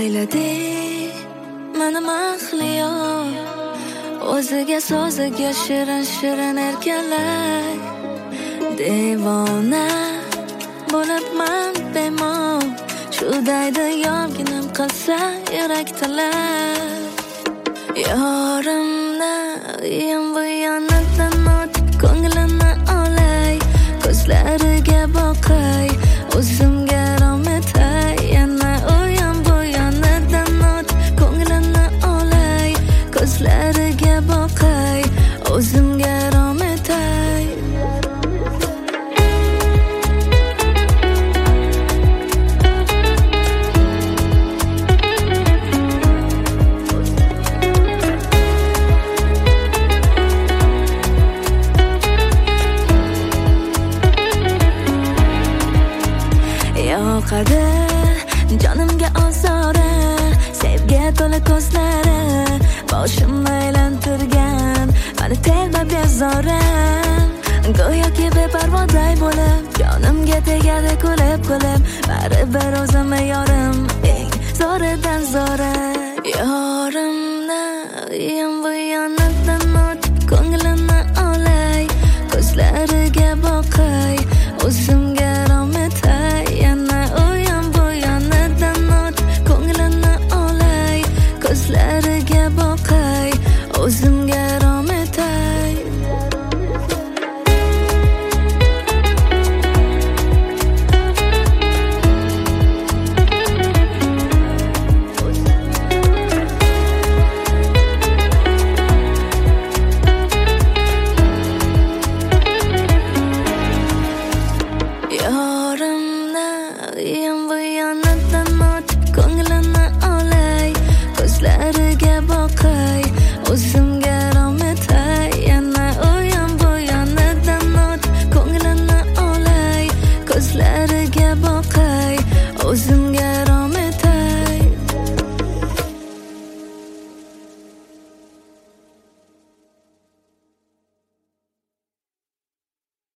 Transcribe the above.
ayladi meni mahliyo, o'ziga so'ziga shirin shirin erkalay. Devona bo'libman bemor, shu daydi yolg'inim qilsa yurak talab. Yorimni uyim bu yonidan o'tib ko'nglini olay, ko'zlariga boqay, o'zimga rom etay. Yana uyim bu yonidan o'tib ko'nglini olay, ko'zlariga boqay, o'zimga rom etay. Yoqadi jonimga ozora, sevgiga to'la ko'zlari, boshimni aylantirgan mani telba bezora. Go'yoki beparvoday bo'lib, jonimga tegadi kulib kulib, baribir o'zimni yorim eng zo'ridan zo'ra. Yorimni uyim bu yonidan o'tib ko'nglini olay, ko'zlariga boqay, o'zimga rom etay. Yana uyim bu yonidan o'tib ko'nglini olay, ko'zlariga boqay, o'zimga rom etay. Yorimni uyim bu yonidan